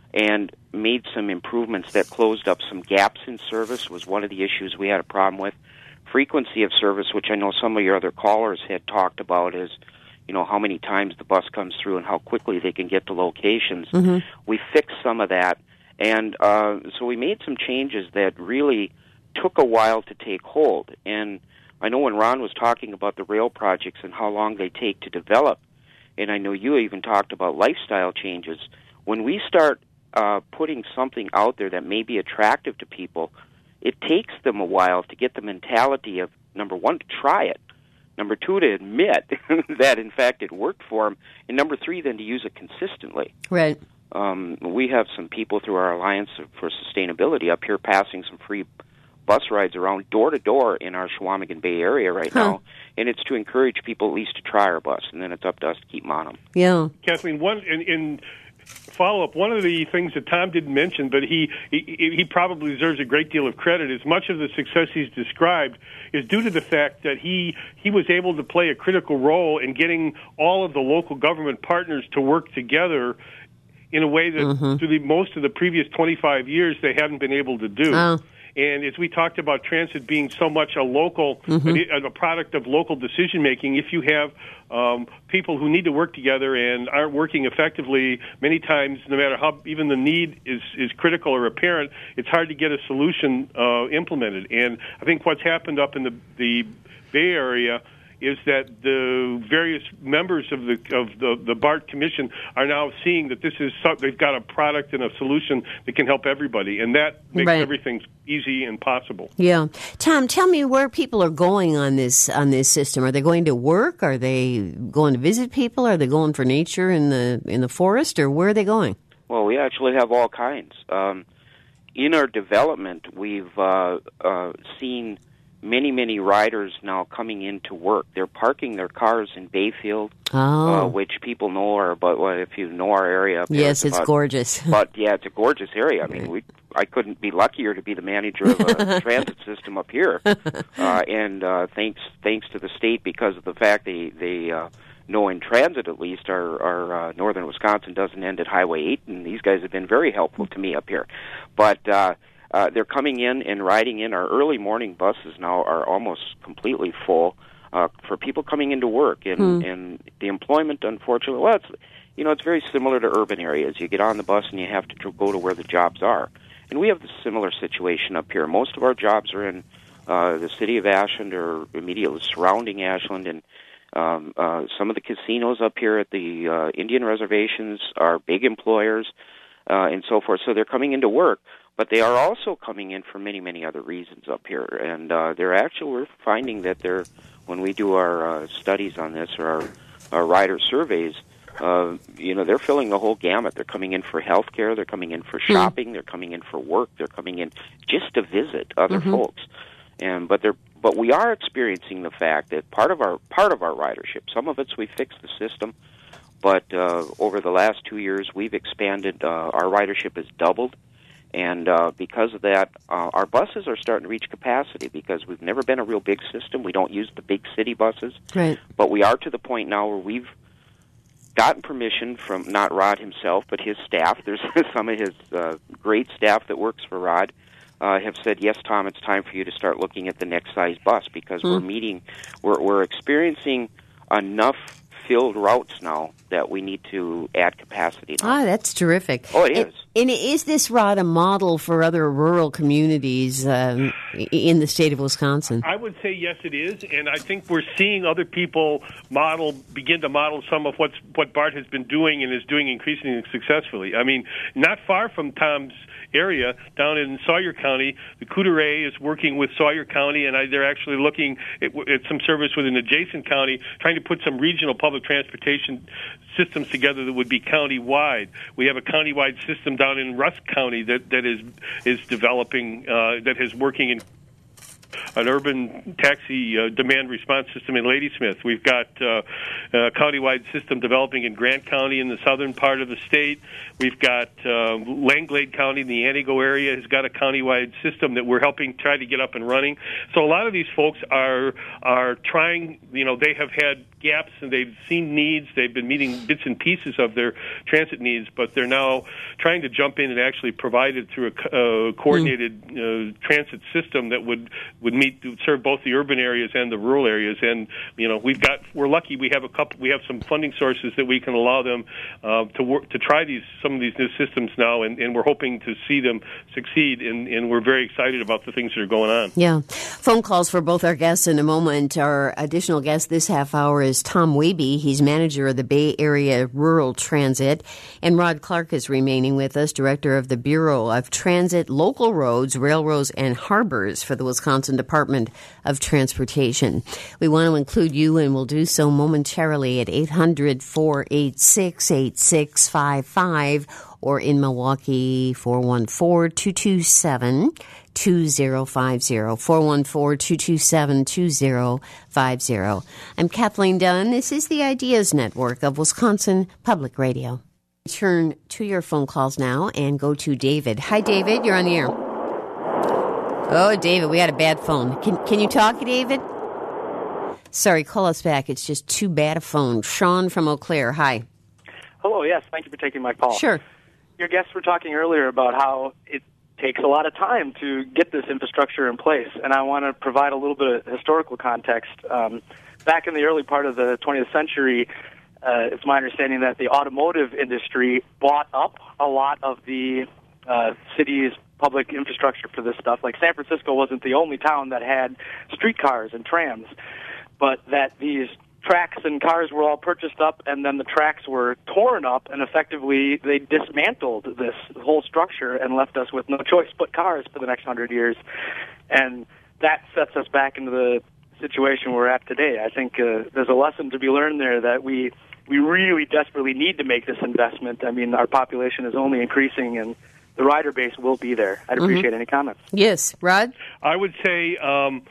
[SPEAKER 8] and made some improvements that closed up some gaps in service. Was one of the issues we had a problem with. Frequency of service, which I know some of your other callers had talked about, is, you know, how many times the bus comes through and how quickly they can get to locations.
[SPEAKER 1] Mm-hmm.
[SPEAKER 8] We fixed some of that, and uh, so we made some changes that really took a while to take hold. And I know when Ron was talking about the rail projects and how long they take to develop, and I know you even talked about lifestyle changes, when we start uh, putting something out there that may be attractive to people, it takes them a while to get the mentality of, number one, to try it, number two, to admit that, in fact, it worked for them, and number three, then to use it consistently.
[SPEAKER 1] Right.
[SPEAKER 8] Um, we have some people through our Alliance for Sustainability up here passing some free bus rides around door to door in our Chequamegon Bay area right
[SPEAKER 1] huh.
[SPEAKER 8] now, and it's to encourage people at least to try our bus, and then it's up to us to keep them on them.
[SPEAKER 1] Yeah.
[SPEAKER 2] Kathleen, one in, in follow-up, one of the things that Tom didn't mention, but he, he he probably deserves a great deal of credit, is much of the success he's described is due to the fact that he he was able to play a critical role in getting all of the local government partners to work together in a way that
[SPEAKER 1] mm-hmm.
[SPEAKER 2] through the, most of the previous twenty-five years they haven't been able to do.
[SPEAKER 1] Oh.
[SPEAKER 2] And as we talked about transit being so much a local,
[SPEAKER 1] mm-hmm.
[SPEAKER 2] a product of local decision-making, if you have um, people who need to work together and aren't working effectively, many times, no matter how even the need is, is critical or apparent, it's hard to get a solution uh, implemented. And I think what's happened up in the, the Bay Area is that the various members of the of the, the BART Commission are now seeing that this is some, they've got a product and a solution that can help everybody, and that makes
[SPEAKER 1] right.
[SPEAKER 2] everything easy and possible.
[SPEAKER 1] Yeah, Tom, tell me where people are going on this on this system. Are they going to work? Are they going to visit people? Are they going for nature in the in the forest, or where are they going?
[SPEAKER 8] Well, we actually have all kinds. Um, in our development, we've uh, uh, seen many, many riders now coming into work. They're parking their cars in Bayfield,
[SPEAKER 1] oh.
[SPEAKER 8] uh, which people know are about, well, if you know our area. Up
[SPEAKER 1] yes,
[SPEAKER 8] here,
[SPEAKER 1] it's,
[SPEAKER 8] it's about,
[SPEAKER 1] gorgeous.
[SPEAKER 8] But, yeah, it's a gorgeous area. I mean, we I couldn't be luckier to be the manager of a transit system up here. Uh, and uh, thanks thanks to the state, because of the fact they, they uh, know in transit, at least, our, our uh, northern Wisconsin doesn't end at Highway eight, and these guys have been very helpful to me up here. But uh, uh, they're coming in and riding in. Our early morning buses now are almost completely full uh, for people coming into work. And,
[SPEAKER 1] hmm.
[SPEAKER 8] and the employment, unfortunately, well, it's, you know, it's very similar to urban areas. You get on the bus and you have to go to where the jobs are. And we have a similar situation up here. Most of our jobs are in uh, the city of Ashland or immediately surrounding Ashland, and um, uh, some of the casinos up here at the uh, Indian reservations are big employers uh, and so forth. So they're coming into work, but they are also coming in for many, many other reasons up here. And uh, they're actually, we're finding that they're, when we do our uh, studies on this or our, our rider surveys, Uh, you know, they're filling the whole gamut. They're coming in for health care. They're coming in for shopping. Mm-hmm. They're coming in for work. They're coming in just to visit other mm-hmm. folks. And but they're but we are experiencing the fact that part of our part of our ridership, some of it's we fixed the system, but uh, over the last two years we've expanded. Uh, our ridership has doubled, and uh, because of that, uh, our buses are starting to reach capacity because we've never been a real big system. We don't use the big city buses,
[SPEAKER 1] right?
[SPEAKER 8] But we are to the point now where we've gotten permission from not Rod himself, but his staff. There's some of his uh, great staff that works for Rod uh, have said, yes, Tom, it's time for you to start looking at the next size bus because mm. we're meeting, we're, we're experiencing enough filled routes now that we need to add capacity now.
[SPEAKER 1] Ah, that's terrific.
[SPEAKER 8] Oh, it
[SPEAKER 1] and,
[SPEAKER 8] is.
[SPEAKER 1] And is this, Rod, a model for other rural communities um, in the state of Wisconsin?
[SPEAKER 2] I would say yes, it is, and I think we're seeing other people model, begin to model some of what's what BART has been doing and is doing increasingly successfully. I mean, not far from Tom's area, down in Sawyer County, the Coudray is working with Sawyer County, and I, they're actually looking at, at some service with an adjacent county, trying to put some regional public transportation systems together that would be county-wide. We have a county-wide system down in Rusk County that, that is is developing, uh, that is working in an urban taxi uh, demand response system in Ladysmith. We've got uh, a countywide system developing in Grant County in the southern part of the state. We've got uh, Langlade County in the Antigo area has got a countywide system that we're helping try to get up and running. So a lot of these folks are are trying, you know, they have had gaps and they've seen needs. They've been meeting bits and pieces of their transit needs, but they're now trying to jump in and actually provide it through a uh, coordinated uh, transit system that would would meet serve both the urban areas and the rural areas. And you know, we've got we're lucky we have a couple we have some funding sources that we can allow them uh, to work to try these some of these new systems now, and, and we're hoping to see them succeed. And, and we're very excited about the things that are going on.
[SPEAKER 1] Yeah, phone calls for both our guests in a moment. Our additional guest this half hour is Tom Waby. He's manager of the Bay Area Rural Transit. And Rod Clark is remaining with us, director of the Bureau of Transit, Local Roads, Railroads, and Harbors for the Wisconsin Department of Transportation. We want to include you, and we'll do so momentarily at eight hundred, four eight six, eight six five five or in Milwaukee, four one four, two two seven, two zero five zero, four one four, two two seven, two zero five zero. I'm Kathleen Dunn. This is the Ideas Network of Wisconsin Public Radio. Turn to your phone calls now and go to David. Hi, David. You're on the air. Oh, David, we had a bad phone. Can can you talk, David? Sorry, call us back. It's just too bad a phone. Sean from Eau Claire. Hi.
[SPEAKER 9] Hello, yes. Thank you for taking my call.
[SPEAKER 1] Sure.
[SPEAKER 9] Your guests were talking earlier about how it takes a lot of time to get this infrastructure in place, and I want to provide a little bit of historical context. Um, back in the early part of the twentieth century, uh, it's my understanding that the automotive industry bought up a lot of the uh, city's public infrastructure for this stuff. Like San Francisco wasn't the only town that had streetcars and trams, but that these tracks and cars were all purchased up, and then the tracks were torn up, and effectively they dismantled this whole structure and left us with no choice but cars for the next hundred years. And that sets us back into the situation we're at today. I think uh, there's a lesson to be learned there that we we really desperately need to make this investment. I mean, our population is only increasing, and the rider base will be there. I'd appreciate mm-hmm. any comments.
[SPEAKER 1] Yes, Rod?
[SPEAKER 2] I would say... Um,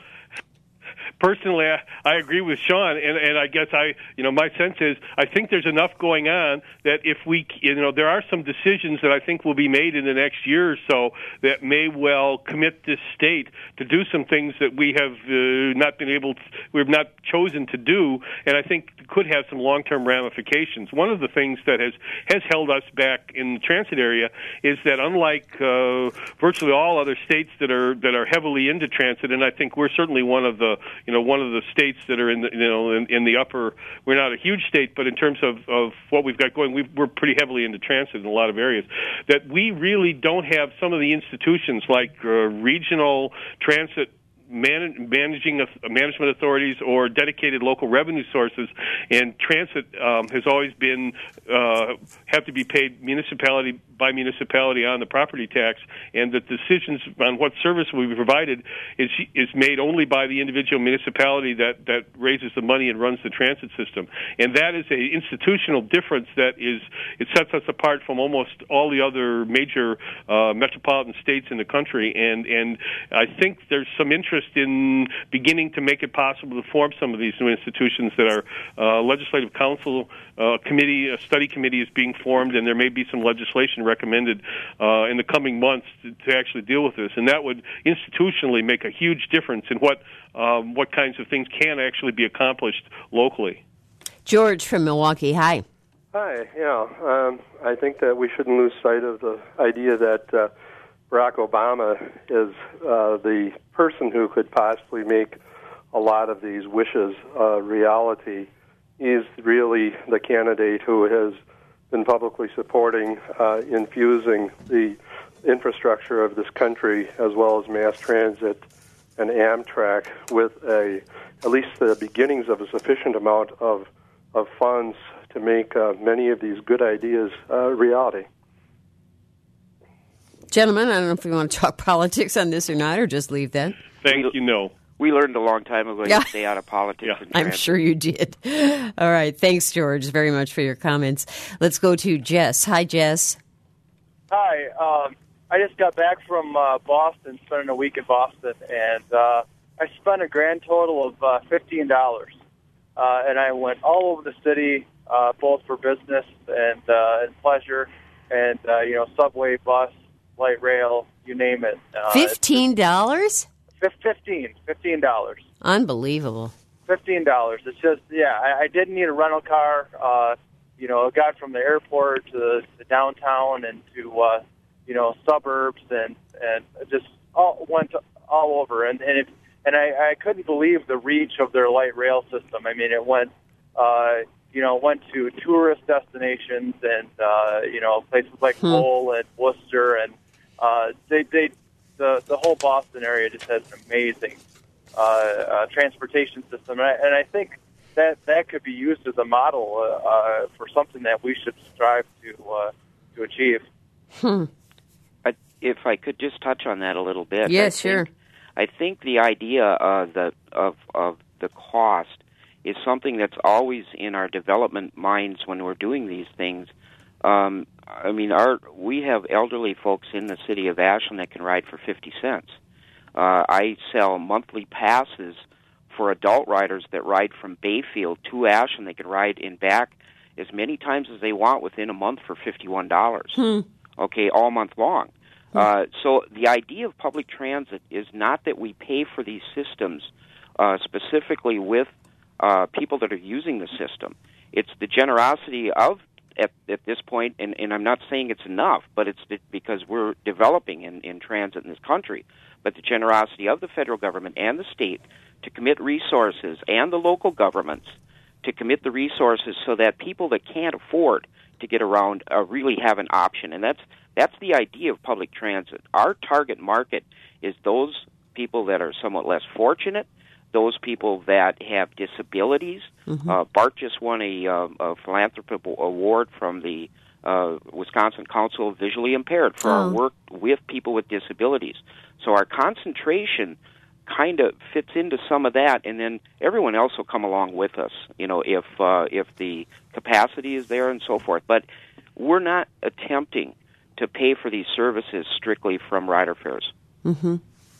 [SPEAKER 2] Personally, I, I agree with Sean, and, and I guess I, you know, my sense is I think there's enough going on that if we, you know, there are some decisions that I think will be made in the next year or so that may well commit this state to do some things that we have uh, not been able to, we've not chosen to do, and I think could have some long-term ramifications. One of the things that has, has held us back in the transit area is that unlike uh, virtually all other states that are that are heavily into transit, and I think we're certainly one of the You know, one of the states that are in the, you know, in, in the upper. We're not a huge state, but in terms of, of what we've got going, we've, we're pretty heavily into transit in a lot of areas. That we really don't have some of the institutions like uh, regional transit Man, managing uh, management authorities or dedicated local revenue sources, and transit um, has always been uh, have to be paid municipality by municipality on the property tax, and the decisions on what service will be provided is is made only by the individual municipality that, that raises the money and runs the transit system. And that is a institutional difference that is it sets us apart from almost all the other major uh, metropolitan states in the country. And and I think there's some interest in beginning to make it possible to form some of these new institutions that are uh, legislative council uh, committee, a study committee is being formed, and there may be some legislation recommended uh, in the coming months to, to actually deal with this. And that would institutionally make a huge difference in what um, what kinds of things can actually be accomplished locally.
[SPEAKER 1] George from Milwaukee, hi.
[SPEAKER 10] Hi, yeah. Um, I think that we shouldn't lose sight of the idea that uh, Barack Obama is uh, the person who could possibly make a lot of these wishes uh, reality. He's really the candidate who has been publicly supporting uh, infusing the infrastructure of this country, as well as mass transit and Amtrak, with a at least the beginnings of a sufficient amount of of funds to make uh, many of these good ideas uh, reality.
[SPEAKER 1] Gentlemen, I don't know if we want to talk politics on this or not, or just leave that.
[SPEAKER 2] Thank you, no.
[SPEAKER 8] We learned a long time ago
[SPEAKER 1] yeah.
[SPEAKER 8] to stay out of politics.
[SPEAKER 2] Yeah.
[SPEAKER 1] I'm sure you did. All right. Thanks, George, very much for your comments. Let's go to Jess. Hi, Jess.
[SPEAKER 11] Hi. Um, I just got back from uh, Boston, spending a week in Boston, and uh, I spent a grand total of uh, fifteen dollars. Uh, and I went all over the city, uh, both for business and, uh, and pleasure, and, uh, you know, subway, bus, light rail, you name it. Uh,
[SPEAKER 1] Fifteen dollars?
[SPEAKER 11] Fifteen. Fifteen dollars.
[SPEAKER 1] Unbelievable.
[SPEAKER 11] Fifteen dollars. It's just, yeah, I, I didn't need a rental car. Uh, you know, I got from the airport to the, the downtown and to uh, you know suburbs and and just all went all over. And and it, and I, I couldn't believe the reach of their light rail system. I mean, it went uh, you know went to tourist destinations and uh, you know places like
[SPEAKER 1] Hmm.
[SPEAKER 11] Lowell and Worcester, and uh, they they the the whole Boston area just has an amazing uh, uh, transportation system, and I, and I think that that could be used as a model uh, uh, for something that we should strive to uh, to achieve.
[SPEAKER 1] Hmm.
[SPEAKER 8] I, if I could just touch on that a little bit.
[SPEAKER 1] Yeah,
[SPEAKER 8] I
[SPEAKER 1] sure.
[SPEAKER 8] Think, I think the idea of the of of the cost is something that's always in our development minds when we're doing these things. Um, I mean, our we have elderly folks in the city of Ashland that can ride for fifty cents. Uh, I sell monthly passes for adult riders that ride from Bayfield to Ashland. They can ride in back as many times as they want within a month for fifty-one dollars.
[SPEAKER 1] Hmm.
[SPEAKER 8] Okay, all month long. Uh, so the idea of public transit is not that we pay for these systems uh, specifically with uh, people that are using the system. It's the generosity of, at, at this point, and, and I'm not saying it's enough, but it's the, because we're developing in, in transit in this country, but the generosity of the federal government and the state to commit resources, and the local governments to commit the resources so that people that can't afford to get around uh, really have an option. And that's that's the idea of public transit. Our target market is those people that are somewhat less fortunate, those people that have disabilities.
[SPEAKER 1] Mm-hmm.
[SPEAKER 8] Uh, Bart just won a, uh, a philanthropy award from the uh, Wisconsin Council of Visually Impaired for
[SPEAKER 1] Oh.
[SPEAKER 8] our work with people with disabilities. So our concentration kind of fits into some of that, and then everyone else will come along with us, you know, if uh, if the capacity is there and so forth. But we're not attempting to pay for these services strictly from rider fares.
[SPEAKER 1] Mm-hmm.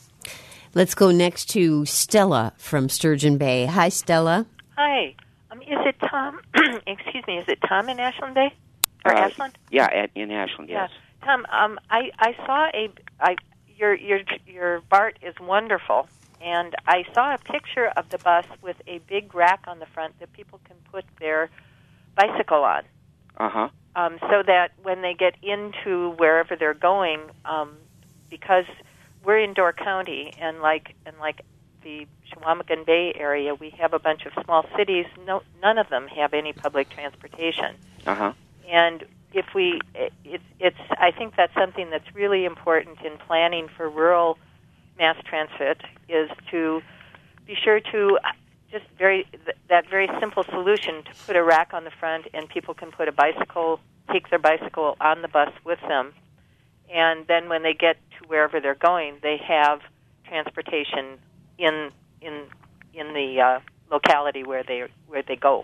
[SPEAKER 1] Let's go next to Stella from Sturgeon Bay. Hi, Stella.
[SPEAKER 12] Hi. Um, is it Tom? Excuse me. Is it Tom in Ashland Bay or
[SPEAKER 8] Uh,
[SPEAKER 12] Ashland?
[SPEAKER 8] Yeah, at, in Ashland, yes.
[SPEAKER 12] Yeah. Tom, um, I I saw a I your your your BART is wonderful, and I saw a picture of the bus with a big rack on the front that people can put their bicycle on.
[SPEAKER 8] Uh-huh.
[SPEAKER 12] Um, so that when they get into wherever they're going, um, because we're in Door County, and like and like the Chequamegon Bay area, we have a bunch of small cities. No, none of them have any public transportation.
[SPEAKER 8] Uh-huh.
[SPEAKER 12] And if we, it, it's, it's, I think that's something that's really important in planning for rural mass transit, is to be sure to just very that very simple solution to put a rack on the front, and people can put a bicycle, take their bicycle on the bus with them, and then when they get to wherever they're going, they have transportation in in in the uh, locality where they where they go.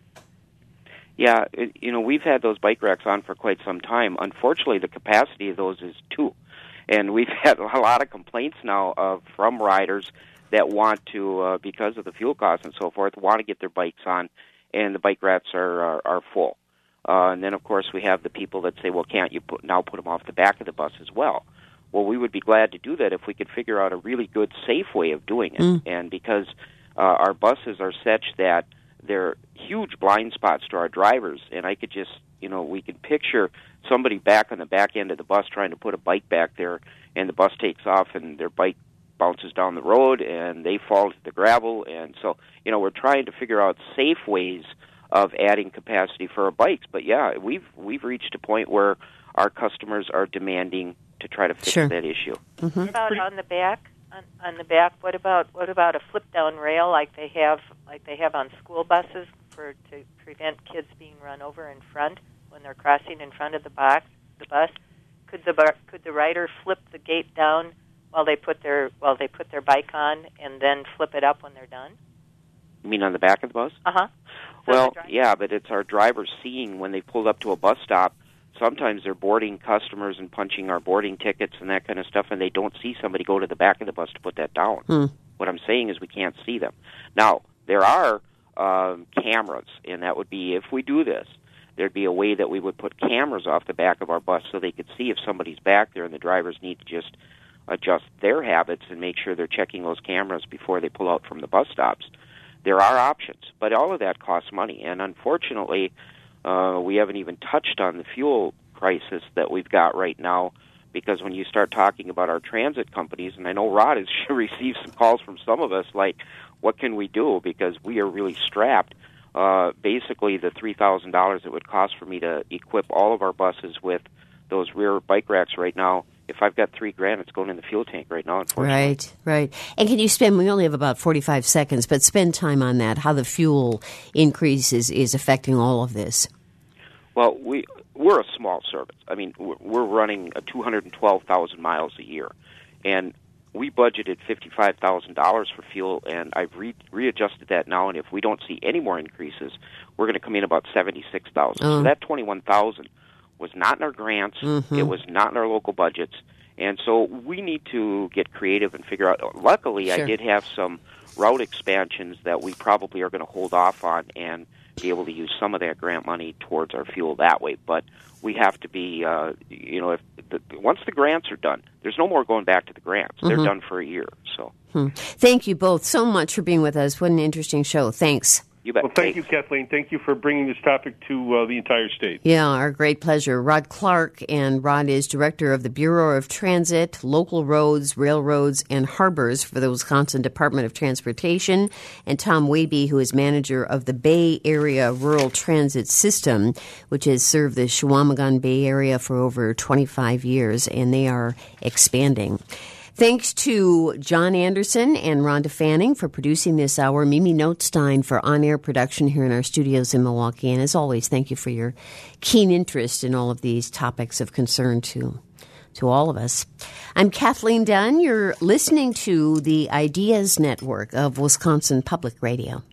[SPEAKER 8] Yeah, it, you know, we've had those bike racks on for quite some time. Unfortunately, the capacity of those is two. And we've had a lot of complaints now uh, from riders that want to, uh, because of the fuel costs and so forth, want to get their bikes on, and the bike racks are, are, are full. Uh, and then, of course, we have the people that say, well, can't you put, now put them off the back of the bus as well? Well, we would be glad to do that if we could figure out a really good, safe way of doing it.
[SPEAKER 1] Mm.
[SPEAKER 8] And because uh, our buses are such that they're huge blind spots to our drivers, and I could just, you know, we can picture somebody back on the back end of the bus trying to put a bike back there, and the bus takes off, and their bike bounces down the road, and they fall to the gravel. And so, you know, we're trying to figure out safe ways of adding capacity for our bikes. But yeah, we've we've reached a point where our customers are demanding to try to fix
[SPEAKER 1] Sure.
[SPEAKER 8] that issue.
[SPEAKER 1] Mm-hmm.
[SPEAKER 12] What about on the back? On, on the back, what about what about a flip down rail like they have like they have on school buses for to prevent kids being run over in front when they're crossing in front of the box the bus? Could the bar, could the rider flip the gate down while they put their while they put their bike on, and then flip it up when they're done?
[SPEAKER 8] You mean on the back of the bus?
[SPEAKER 12] Uh huh.
[SPEAKER 8] Well, yeah, but it's our drivers seeing when they pulled up to a bus stop. Sometimes they're boarding customers and punching our boarding tickets and that kind of stuff, and they don't see somebody go to the back of the bus to put that down.
[SPEAKER 1] Hmm.
[SPEAKER 8] What I'm saying is we can't see them. Now, there are um, cameras, and that would be, if we do this, there'd be a way that we would put cameras off the back of our bus so they could see if somebody's back there, and the drivers need to just adjust their habits and make sure they're checking those cameras before they pull out from the bus stops. there are options, but all of that costs money. And unfortunately, uh, we haven't even touched on the fuel crisis that we've got right now, because when you start talking about our transit companies, and I know Rod has received some calls from some of us, like, what can we do? Because we are really strapped. Uh, basically, the three thousand dollars it would cost for me to equip all of our buses with those rear bike racks right now, if I've got three grand, it's going in the fuel tank right now, unfortunately.
[SPEAKER 1] Right, right. And can you spend, we only have about forty-five seconds, but spend time on that, how the fuel increase is, is affecting all of this.
[SPEAKER 8] Well, we, we're a small service. I mean, we're running a two hundred twelve thousand miles a year, and we budgeted fifty-five thousand dollars for fuel, and I've re- readjusted that now, and if we don't see any more increases, we're going to come in about seventy-six thousand dollars.
[SPEAKER 1] Oh.
[SPEAKER 8] So that twenty-one thousand dollars was not in our grants,
[SPEAKER 1] mm-hmm.
[SPEAKER 8] it was not in our local budgets, and so we need to get creative and figure out. Luckily,
[SPEAKER 1] Sure.
[SPEAKER 8] I did have some route expansions that we probably are going to hold off on and be able to use some of that grant money towards our fuel that way, but we have to be, uh, you know, if the, once the grants are done, there's no more going back to the grants. They're
[SPEAKER 1] Mm-hmm.
[SPEAKER 8] done for a year. So,
[SPEAKER 1] Hmm. Thank you both so much for being with us. What an interesting show. Thanks.
[SPEAKER 8] You bet.
[SPEAKER 2] Well, thank you, Kathleen. Thank you for bringing this topic to uh, the entire state.
[SPEAKER 1] Yeah, our great pleasure. Rod Clark, and Rod is director of the Bureau of Transit, Local Roads, Railroads, and Harbors for the Wisconsin Department of Transportation, and Tom Waby, who is manager of the Bay Area Rural Transit System, which has served the Chequamegon Bay Area for over twenty-five years, and they are expanding. Thanks to John Anderson and Rhonda Fanning for producing this hour, Mimi Notstein for on-air production here in our studios in Milwaukee. And as always, thank you for your keen interest in all of these topics of concern to, to all of us. I'm Kathleen Dunn. You're listening to the Ideas Network of Wisconsin Public Radio.